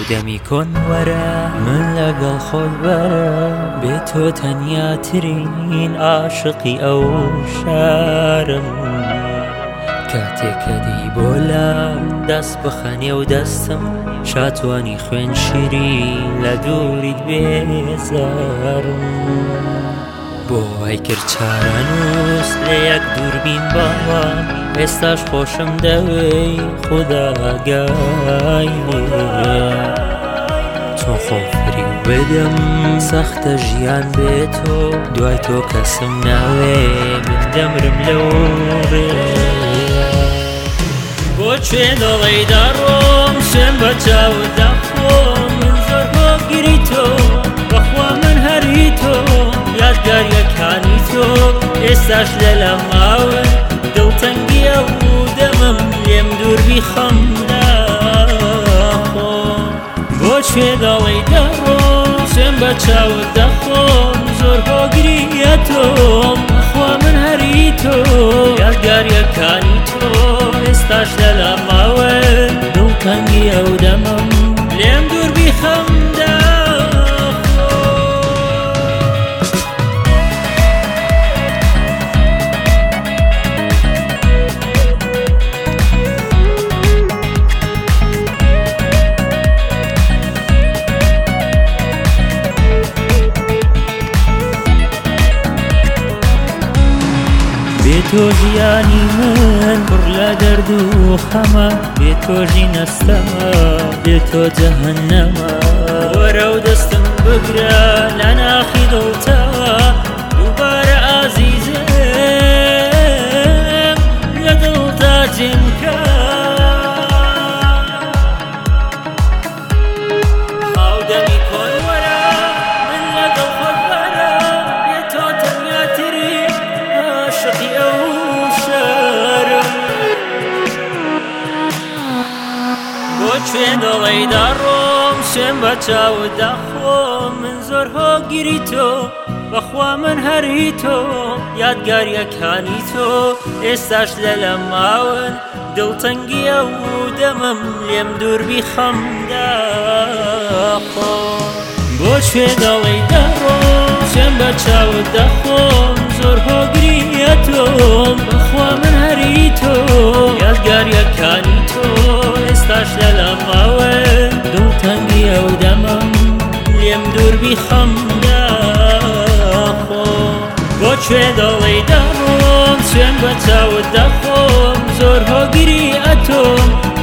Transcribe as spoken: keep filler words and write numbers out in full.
دەمی کۆن وەرە من لەگەڵ خۆت بەرە بێ تۆ تەنیاترین عاشقی ئەو شارم کاتێکە دەی بۆ لام دەست بخەنێ و دەستم شاتوانی خوێن شیرین لە دووریت بێزارم بۆ وای کرد چارەنووس لە یەک دووربین باوە ئێستاش خۆشم دەوێی خوددا ئاگای لێ چۆن خۆفری بدەم سەختە ژیان بێتۆ دوای تۆ کەسم ناوێ من دەمرم لەو ڕێ بۆچێ دەڵێی دەڕۆم شوێن بە چاوت دەخۆم من زۆر هۆگری تۆ بەخوا من هەری تۆ یادگاریەکانی تۆ ئێستاش لە لە ماون دڵتەنگیە و دەمەم لێم دووربی خەم ناخۆم بۆچێ دەڵێی دەڕۆم شوێن بە چاوت دەخۆم زۆر هۆگریە تۆم بەخوا من هەری تۆ یادگاریەکانی تۆ ئێستاش لە لە ماون دڵتەنگیە و دەمەم لێم دووربی خەم بێ تۆ ژیانی من پڕ لە دەرد و خەمە بێ تۆ ژینەستەمە بێ تۆ جەهەنەمە وەرە و دەستم بگرە لە ناخی دڵتەوە دووبارە ئازیزم لە دڵتا جێم کە خاودەمی کۆن وەرە من لەگەڵ خۆت بەرە بێ تۆ تەنیاترین عاشقی ئەو شارم بۆچێ دەڵێی دەڕۆم شوێن بە چاوت دەخۆم من زۆر هۆگری تۆ بەخوا من هەری تۆ یادگاریەکانی تۆ ئێستاش لە لە ماون دڵتەنگیە و دەمەم لێم دووربی خەم داخۆم بۆچێ دەڵێی دەڕۆم شوێن بە چاوت دەخۆم زۆر هۆگریە تۆم بەخوا من هەری تۆ یادگاریەکانی تۆ ئێستاش لە لە ماون دڵتەنگیە و دەمەم لێم دووربی خەم داخۆم بۆچێ دەڵێی دەڕۆم شوێن بە چاوت دەخۆم زۆر هۆگریە تۆم